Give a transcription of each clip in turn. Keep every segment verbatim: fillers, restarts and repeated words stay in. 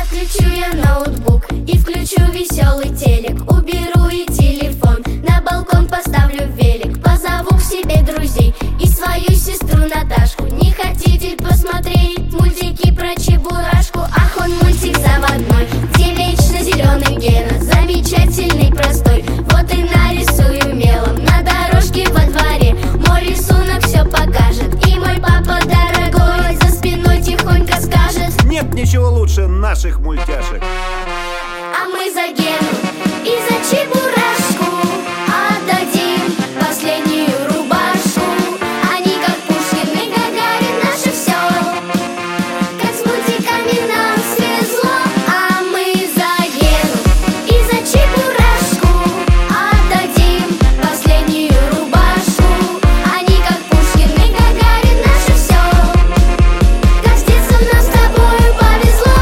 Включу я ноутбук и включу веселый телек. Уберу и телефон, на балкон поставлю велик. Позову к себе друзей и свою сестру Наташку. Не хотите посмотреть мультики про Чебурашку? Ах, он мультик заводной, где вечно зеленый Гена. Замечательный, простой, вот и нарисую мелом на дорожке во дворе. Мой рисунок все покажет, и мой папа дорогой за спиной тихонько скажет: нет ничего лучше наших мультяшек. А мы за Гену и за Чебурашку отдадим последнюю рубашку. Они как Пушкин и Гагарин, наше все. Как с мультиками нам свезло. А мы за Гену и за Чебурашку отдадим последнюю рубашку. Они как Пушкин и Гагарин, наше все. Как с детства нам с тобою повезло.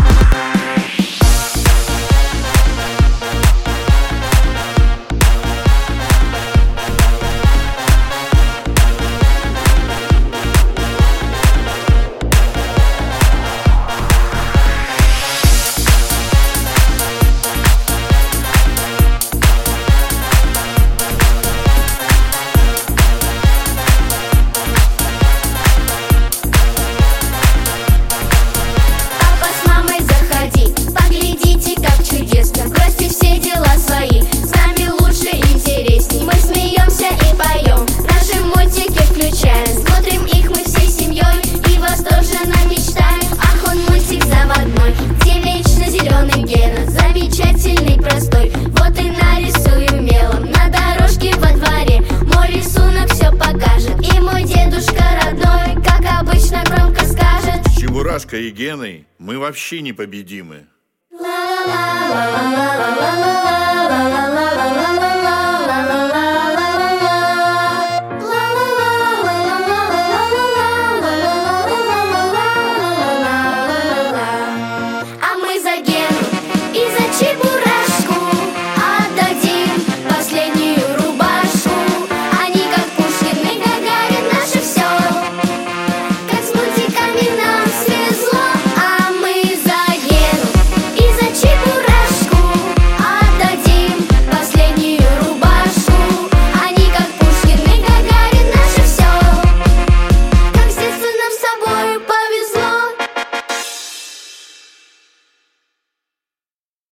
Папа с мамой, заходи, поглядите, как чудесно. Бросьте все дела свои, с нами лучше и интересней. Мы смеемся и поем, наши мультики включаем. Смотрим их мы всей семьей и восторженно мечтаем. Ах, он мультик заводной, где вечно зеленый Гена. Замечательный, простой, вот и нарисую мелом на дорожке во дворе. Мой рисунок все покажет, и мой дедушка родной, как обычно, громко скажет: С Чебурашкой и Геной мы вообще непобедимы. ла ла ла ла ла ла ла ла ла ла ла ла ла.